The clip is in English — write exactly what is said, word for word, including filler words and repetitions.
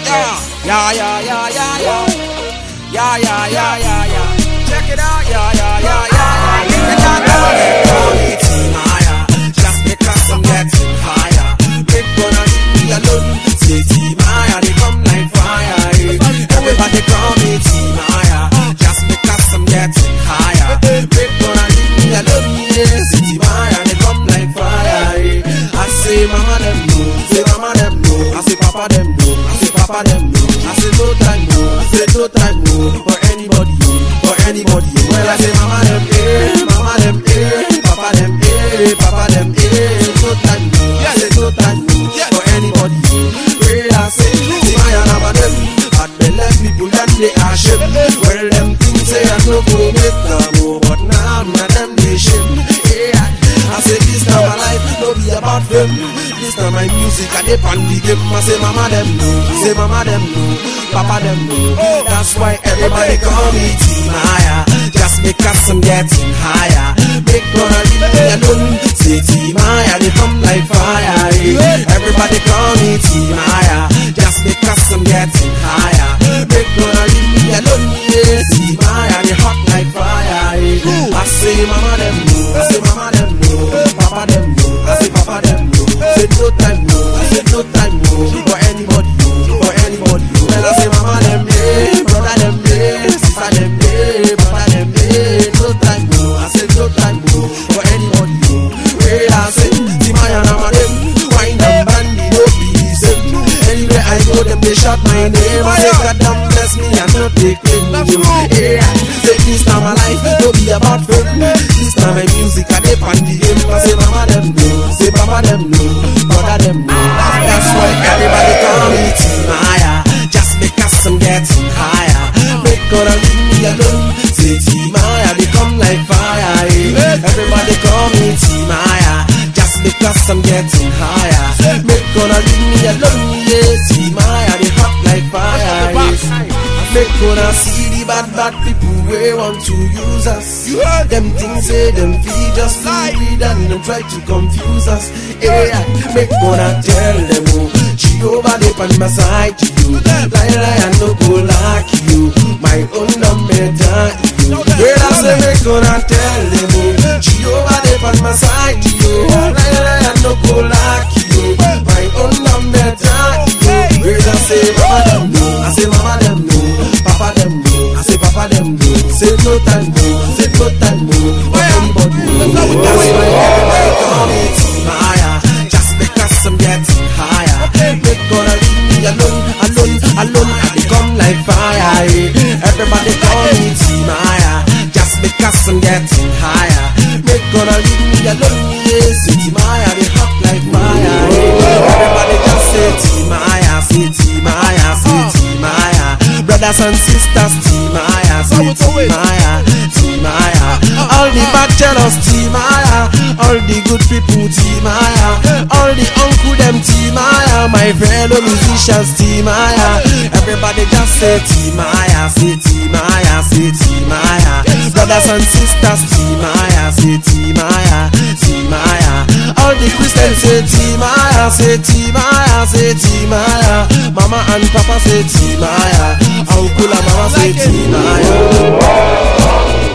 Yeah, yeah, yeah, yeah, yeah. Yeah, yeah, yeah, yeah, yeah. Check it out. Yeah, yeah, yeah, yeah, yeah. Give it that money. Call me Timaya, just because I'm getting higher. Big gonna leave me alone. Say Timaya, they come like fire. Everybody call me Timaya, just because I'm getting higher. Big gonna leave me alone. Say Timaya, they come like fire. I say mama them know, say mama them know. I say papa them know, I say papa them know. I say no time no, I say no time no for anybody, for anybody. Well I say mama them eh, mama them eh, papa them eh, papa them eh. No time no, I say no time no for anybody. Well I say see my another them, but they let people that they are shame. Well them things say I no go make them more, but now me and them they shame. Yeah, I say this now my life no be about them. This now my music I dey pan the game. I say mama them know, say mama them know, papa them know. That's why everybody call me Timaya, just because I'm getting higher. Big gonna leave me alone. Say Timaya, they come like fire. Everybody call me Timaya, just because I'm getting higher. Big gonna leave me alone. Yeah, Timaya, they hot like fire. I say mama them know, I say mama them know, papa them know, I say papa them know. Say no time no, I say no time no for anybody, for anybody. Well I say mama them eh, brother them eh, sister them eh, papa them eh. No time no, I say no time no for anybody. Well I say Timaya na my them, wine them bandy no be same. Anywhere I go them they shout my name. I say God damn bless me and not take me. Yeah, say this time my life no be about fame. This time my music I dey pan the game. I say mama them know, say papa them know, brother them know. That's why everybody call me Timaya, just because I'm getting higher. Make gonna leave me alone. Say Timaya, they come like fire. Everybody call me Timaya, just because I'm getting higher. Make gonna leave me alone. Yeah, Timaya, they hot like fire. Make gonna see the bad bad people we want to use us. You heard them things say them feed us like weed and them try to confuse us. Yeah, make gonna tell them oh, Jehovah they on my side to you. Lie lie and no go like you. My own number down you. Yeah, I say make gonna tell them oh, Jehovah they on my side to you. Lie lie and no go like you. My own number down you. Yeah, I say mama them know, I say mama them know, papa them know, I say papa them know. Say no time no, say no time no for anybody. That's why everybody call me Timaya, just because I'm getting higher. Make gonna leave me alone, alone, alone. I become like fire. Everybody call me Timaya, just because I'm getting higher. Make gonna leave me alone. Yeah, say Timaya, they hot like fire. Everybody just say Timaya, say Timaya, say Timaya. Brothers and sisters, Timaya, say Timaya, Timaya. All the bachelors, Timaya. All the good people, Timaya. All the uncle them, Timaya. My fellow musicians, Timaya. Everybody just say Timaya, say Timaya, say Timaya. Brothers and sisters, Timaya, say Timaya, Timaya. All the Christians say Timaya, say Timaya, say Timaya. Mama and Papa say Timaya. Uncle and Mama say Timaya.